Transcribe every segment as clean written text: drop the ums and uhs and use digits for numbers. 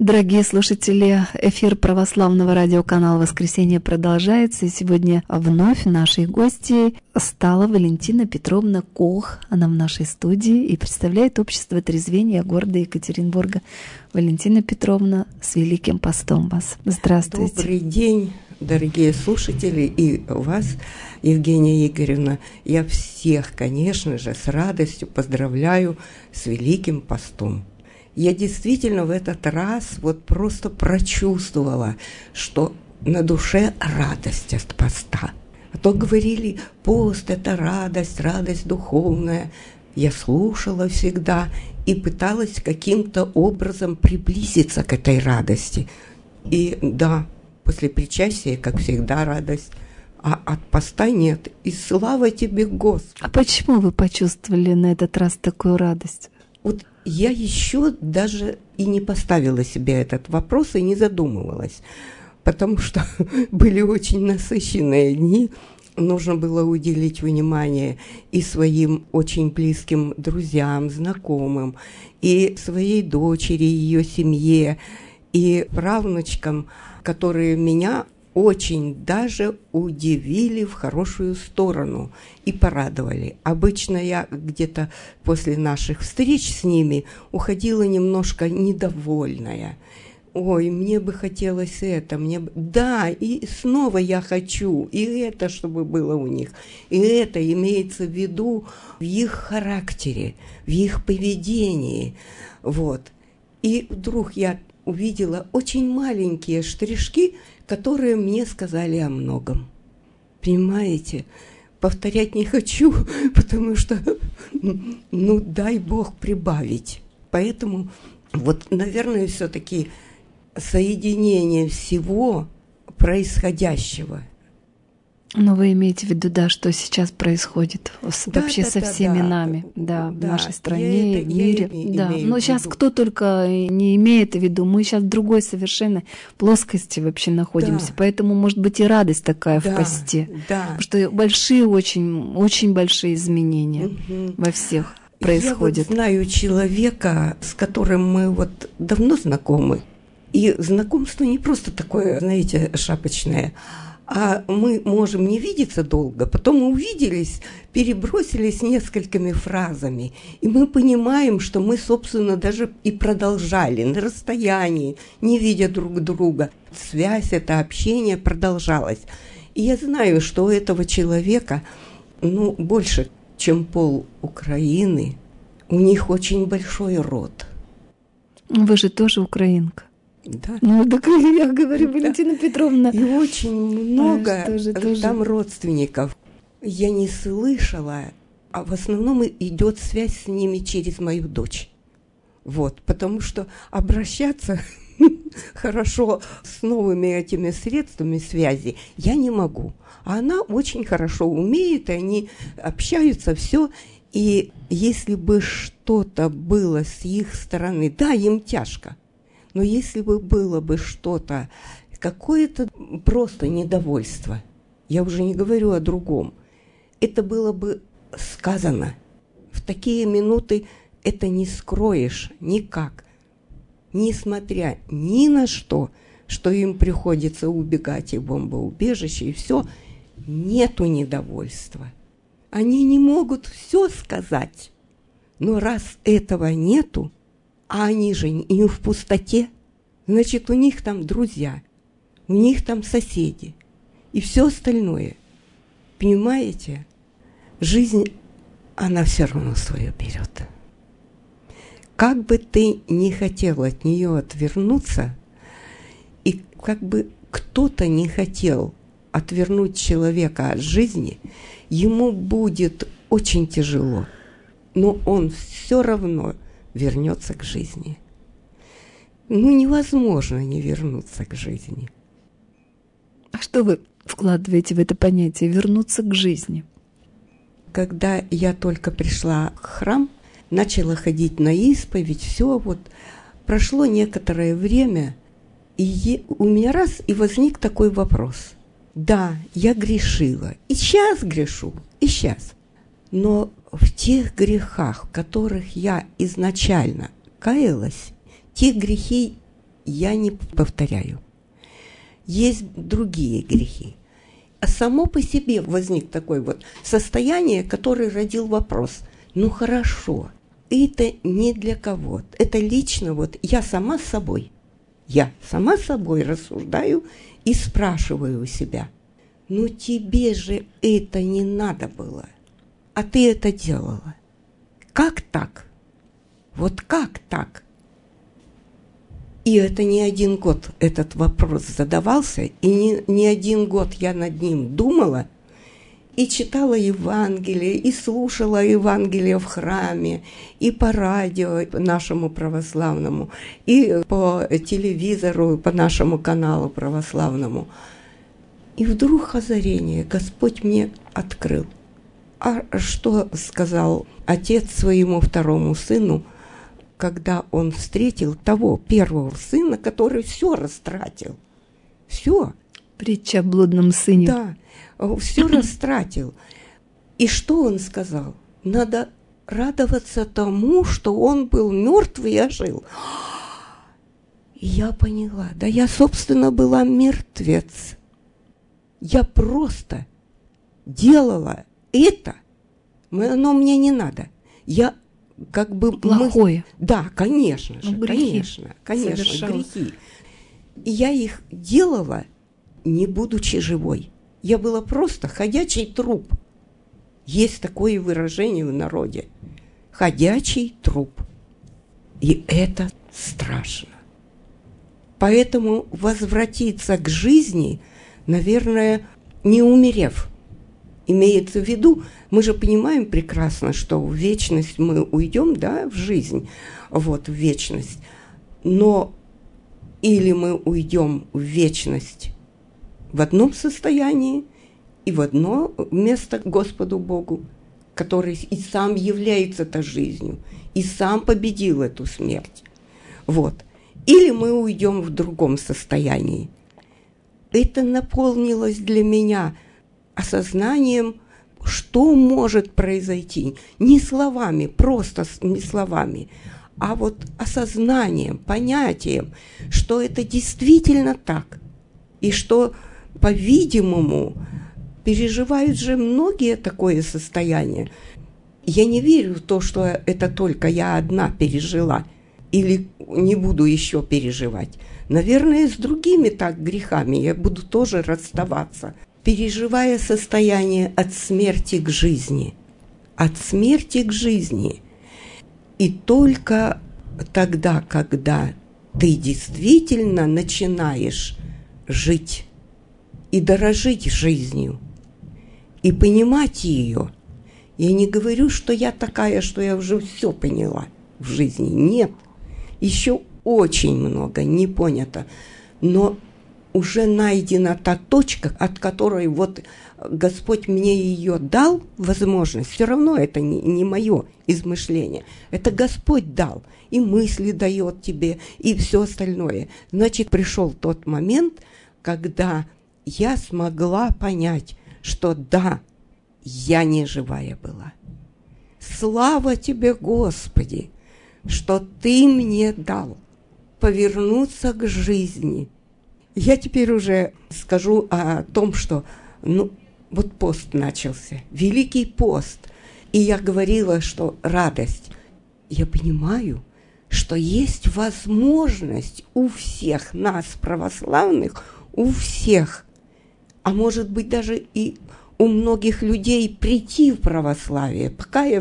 Дорогие слушатели, эфир православного радиоканала «Воскресенье» продолжается. И сегодня вновь нашей гостьей стала Валентина Петровна Кох. Она в нашей студии и представляет общество трезвения города Екатеринбурга. Валентина Петровна, с Великим постом вас. Здравствуйте. Добрый день, дорогие слушатели, и вас, Евгения Игоревна. Я всех, конечно же, с радостью поздравляю с Великим постом. Я действительно в этот раз вот просто прочувствовала, что на душе радость от поста. А то говорили, пост – это радость, радость духовная. Я слушала всегда и пыталась каким-то образом приблизиться к этой радости. И да, после причастия, как всегда, радость, а от поста нет. И слава тебе, Господи! А почему вы почувствовали на этот раз такую радость? Вот я еще даже и не поставила себе этот вопрос и не задумывалась, потому что были очень насыщенные дни. Нужно было уделить внимание и своим очень близким друзьям, знакомым, и своей дочери, ее семье, и правнучкам, которые меня очень даже удивили в хорошую сторону и порадовали. Обычно я где-то после наших встреч с ними уходила немножко недовольная. Ой, мне бы хотелось это, да, и снова я хочу, и это, чтобы было у них. И это имеется в виду в их характере, в их поведении. Вот. И вдруг я увидела очень маленькие штришки, которые мне сказали о многом. Понимаете? Повторять не хочу, потому что, дай Бог прибавить. Поэтому, вот, наверное, все-таки соединение всего происходящего. Но вы имеете в виду, да, что сейчас происходит вообще со всеми нами, в нашей стране, в мире. Но сейчас кто только не имеет в виду, мы сейчас в другой совершенно плоскости вообще находимся, поэтому, может быть, и радость такая в посте, потому что большие, очень, очень большие изменения во всех происходят. Я вот знаю человека, с которым мы вот давно знакомы, и знакомство не просто такое, знаете, шапочное, а мы можем не видеться долго, потом мы увиделись, перебросились несколькими фразами, и мы понимаем, что мы, собственно, даже и продолжали на расстоянии, не видя друг друга. Связь, это общение продолжалось. И я знаю, что у этого человека, больше, чем пол Украины, у них очень большой род. Вы же тоже украинка. Да. Так я говорю, Валентина Петровна. И очень много там родственников. Я не слышала, а в основном идет связь с ними через мою дочь. Вот, потому что обращаться хорошо с новыми этими средствами связи я не могу. А она очень хорошо умеет, и они общаются, все. И если бы что-то было с их стороны, да, им тяжко. Но если бы было бы что-то, какое-то просто недовольство, я уже не говорю о другом, это было бы сказано. В такие минуты это не скроешь никак, несмотря ни на что им приходится убегать и бомбоубежище, и все, нету недовольства. Они не могут все сказать, но раз этого нету, а они же не в пустоте, значит, у них там друзья, у них там соседи и все остальное. Понимаете? Жизнь, она все равно свое берет. Как бы ты ни хотел от нее отвернуться, и как бы кто-то не хотел отвернуть человека от жизни, ему будет очень тяжело, но он все равно вернется к жизни. Невозможно не вернуться к жизни. А что вы вкладываете в это понятие «вернуться к жизни»? Когда я только пришла в храм, начала ходить на исповедь, все прошло некоторое время, и у меня и возник такой вопрос. Да, я грешила, и сейчас грешу, и сейчас. Но в тех грехах, в которых я изначально каялась, те грехи я не повторяю. Есть другие грехи. А само по себе возник такое вот состояние, которое родил вопрос. Ну хорошо, это не для кого-то. Это лично вот я сама с собой. Я сама с собой рассуждаю и спрашиваю у себя. Ну тебе же это не надо было. А ты это делала. Как так? Вот как так? И это не один год этот вопрос задавался, и не один год я над ним думала, и читала Евангелие, и слушала Евангелие в храме, и по радио нашему православному, и по телевизору, по нашему каналу православному. И вдруг озарение Господь мне открыл. А что сказал отец своему второму сыну, когда он встретил того первого сына, который все растратил? Все. Притча о блудном сыне. Да, все растратил. И что он сказал? Надо радоваться тому, что он был мертвый и ожил. И я поняла, да я, собственно, была мертвец. Я просто делала это, но мне не надо. Я как бы... Плохое. Да, конечно же, грехи. конечно, грехи. И я их делала, не будучи живой. Я была просто ходячий труп. Есть такое выражение в народе. Ходячий труп. И это страшно. Поэтому возвратиться к жизни, наверное, не умерев. Имеется в виду, мы же понимаем прекрасно, что в вечность мы уйдем, да, в жизнь, вот, в вечность. Но или мы уйдем в вечность в одном состоянии и в одно место к Господу Богу, который и сам является-то жизнью, и сам победил эту смерть. Вот. Или мы уйдем в другом состоянии. Это наполнилось для меня осознанием, что может произойти. Не словами, просто не словами, а вот осознанием, понятием, что это действительно так. И что, по-видимому, переживают же многие такое состояние. Я не верю в то, что это только я одна пережила или не буду еще переживать. Наверное, с другими так грехами я буду тоже расставаться, переживая состояние от смерти к жизни. От смерти к жизни. И только тогда, когда ты действительно начинаешь жить и дорожить жизнью, и понимать ее. Я не говорю, что я такая, что я уже все поняла в жизни. Нет, еще очень много не понято. Но уже найдена та точка, от которой вот Господь мне ее дал, возможность. Все равно это не мое измышление. Это Господь дал. И мысли дает тебе, и все остальное. Значит, пришел тот момент, когда я смогла понять, что да, я не живая была. Слава тебе, Господи, что ты мне дал повернуться к жизни. Я теперь уже скажу о том, что, вот пост начался, Великий пост. И я говорила, что радость. Я понимаю, что есть возможность у всех нас, православных, у всех, а может быть даже и у многих людей прийти в православие,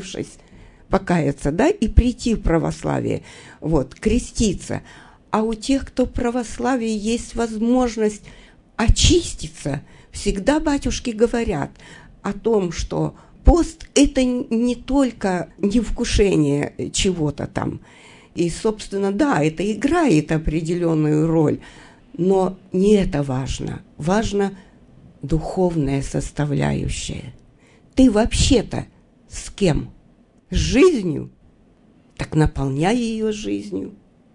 покаяться, да, и прийти в православие, вот, креститься. А у тех, кто в православии, есть возможность очиститься. Всегда батюшки говорят о том, что пост – это не только невкушение чего-то там. И, собственно, да, это играет определенную роль, но не это важно. Важно духовная составляющая. Ты вообще-то с кем? С жизнью? Так наполняй ее жизнью.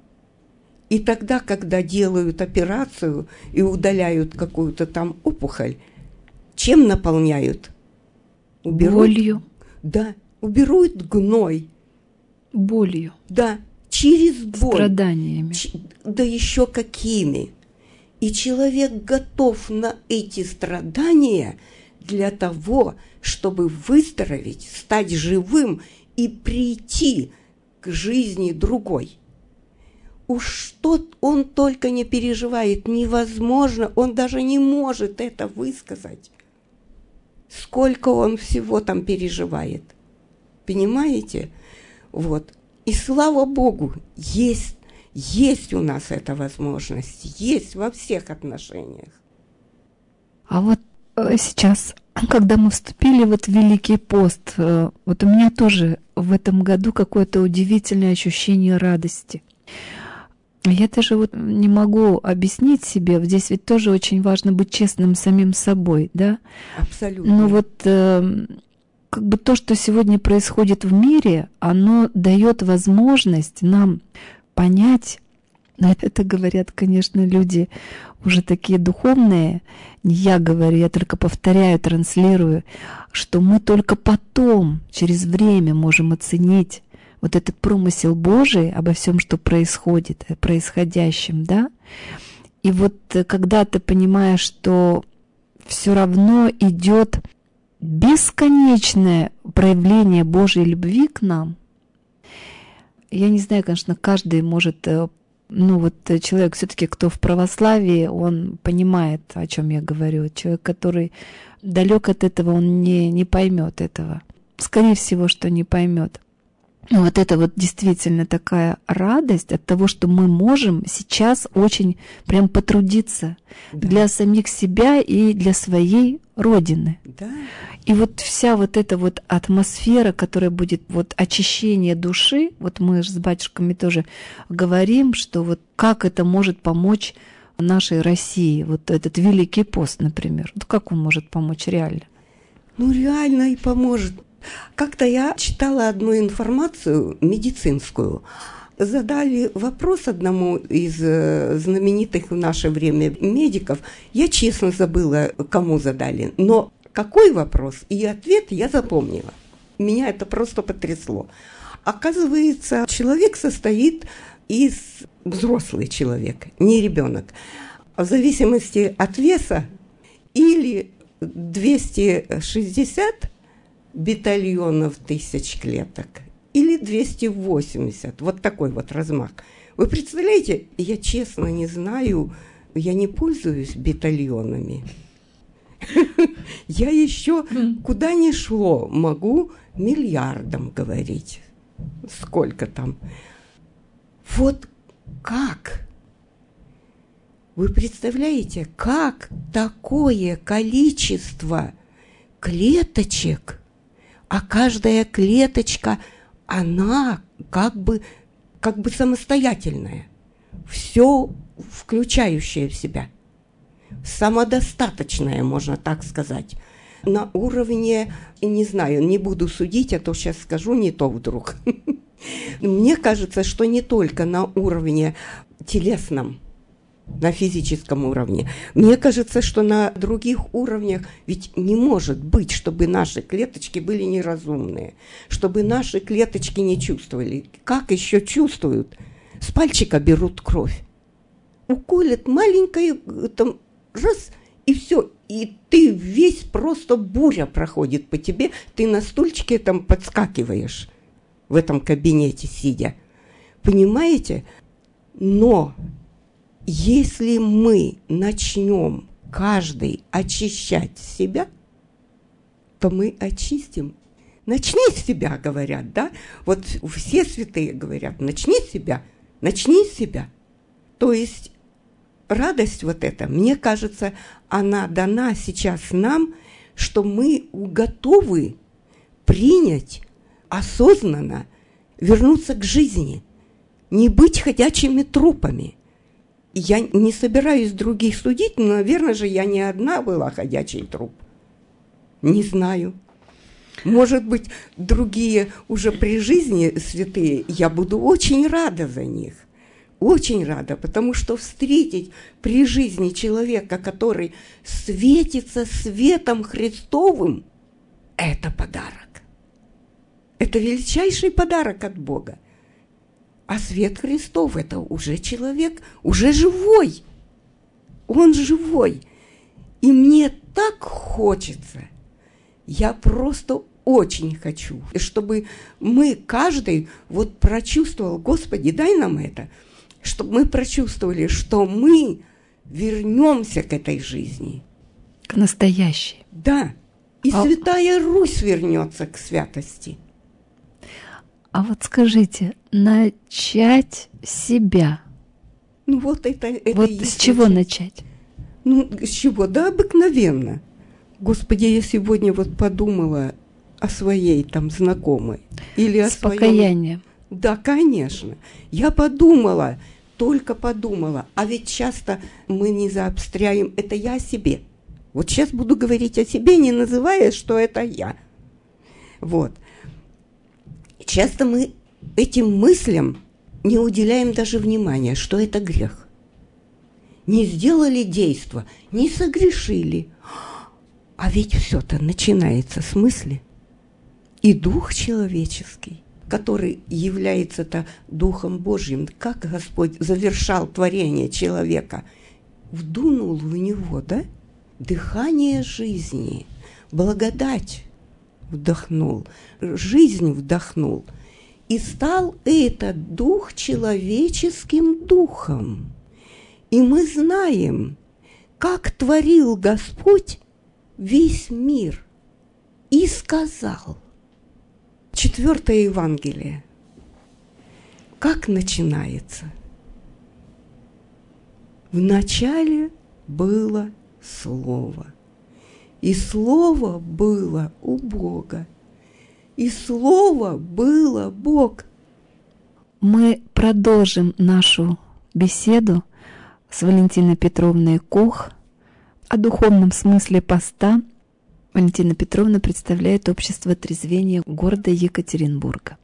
И тогда, когда делают операцию и удаляют какую-то там опухоль, чем наполняют? Болью. Да, уберут гной. Болью. Да. через боль. Страданиями. Да еще какими. И человек готов на эти страдания для того, чтобы выздороветь, стать живым и прийти к жизни другой. Уж что он только не переживает, невозможно, он даже не может это высказать. Сколько он всего там переживает. Понимаете? Вот. И слава Богу, есть у нас эта возможность, есть во всех отношениях. А вот сейчас, когда мы вступили в Великий пост, вот у меня тоже в этом году какое-то удивительное ощущение радости. Я даже вот не могу объяснить себе, здесь ведь тоже очень важно быть честным самим собой, да? Абсолютно. Но вот как бы то, что сегодня происходит в мире, оно дает возможность нам понять, это говорят, конечно, люди уже такие духовные, не я говорю, я только повторяю, транслирую, что мы только потом, через время можем оценить вот этот промысел Божий обо всем, что происходит, происходящем, да? И вот когда ты понимаешь, что все равно идет бесконечное проявление Божьей любви к нам, я не знаю, конечно, каждый может, человек все-таки, кто в православии, он понимает, о чем я говорю. Человек, который далек от этого, он не поймет этого. Скорее всего, что не поймет. Вот это вот действительно такая радость от того, что мы можем сейчас очень прям потрудиться для самих себя и для своей Родины. Да. И вот вся вот эта вот атмосфера, которая будет вот очищение души, вот мы с батюшками тоже говорим, что вот как это может помочь нашей России, вот этот Великий пост, например. Вот как он может помочь реально? Ну, реально и поможет. Как-то я читала одну информацию медицинскую. Задали вопрос одному из знаменитых в наше время медиков. Я честно забыла, кому задали. Но какой вопрос и ответ я запомнила. Меня это просто потрясло. Оказывается, человек состоит из... Взрослый человек, не ребенок. В зависимости от веса или 260 бетальонов тысяч клеток или 280. Вот такой вот размах. Вы представляете, я честно не знаю, я не пользуюсь бетальонами. Я еще куда ни шло могу миллиардом говорить. Сколько там? Вот как? Вы представляете, как такое количество клеточек, а каждая клеточка, она как бы самостоятельная, все включающее в себя, самодостаточная, можно так сказать, на уровне, не знаю, не буду судить, а то сейчас скажу не то вдруг. Мне кажется, что не только на уровне телесном, на физическом уровне. Мне кажется, что на других уровнях ведь не может быть, чтобы наши клеточки были неразумные, чтобы наши клеточки не чувствовали. Как еще чувствуют? С пальчика берут кровь, уколят маленькое, там, раз, и все. И ты весь просто буря проходит по тебе, ты на стульчике там подскакиваешь в этом кабинете сидя. Понимаете? Но если мы начнем каждый очищать себя, то мы очистим. Начни с себя, говорят, да? Вот все святые говорят, начни с себя, начни с себя. То есть радость вот эта, мне кажется, она дана сейчас нам, что мы готовы принять осознанно, вернуться к жизни, не быть ходячими трупами. Я не собираюсь других судить, но, наверное же, я не одна была ходячий труп. Не знаю. Может быть, другие уже при жизни святые, я буду очень рада за них. Очень рада, потому что встретить при жизни человека, который светится светом Христовым, это подарок. Это величайший подарок от Бога. А свет Христов – это уже человек, уже живой. Он живой. И мне так хочется, я просто очень хочу, чтобы мы каждый вот прочувствовал, Господи, дай нам это, чтобы мы прочувствовали, что мы вернемся к этой жизни. К настоящей. Да. И Святая Русь вернется к святости. А вот скажите, начать себя. Ну вот это вот с чего начать? Ну, с чего? Да, обыкновенно. Господи, я сегодня вот подумала о своей там знакомой. Или о своем... покаянием. Да, конечно. Я подумала, только подумала. А ведь часто мы не заобстряем. Это я о себе. Вот сейчас буду говорить о себе, не называя, что это я. Вот. Часто мы этим мыслям не уделяем даже внимания, что это грех. Не сделали действо, не согрешили. А ведь все-то начинается с мысли. И дух человеческий, который является-то Духом Божьим, как Господь завершал творение человека, вдунул в него, да, дыхание жизни, благодать вдохнул, жизнь вдохнул. И стал этот дух человеческим духом. И мы знаем, как творил Господь весь мир и сказал. 4 Евангелие. Как начинается? В начале было Слово, и Слово было у Бога, и Слово было Бог. Мы продолжим нашу беседу с Валентиной Петровной Кох о духовном смысле поста. Валентина Петровна представляет общество трезвения города Екатеринбурга.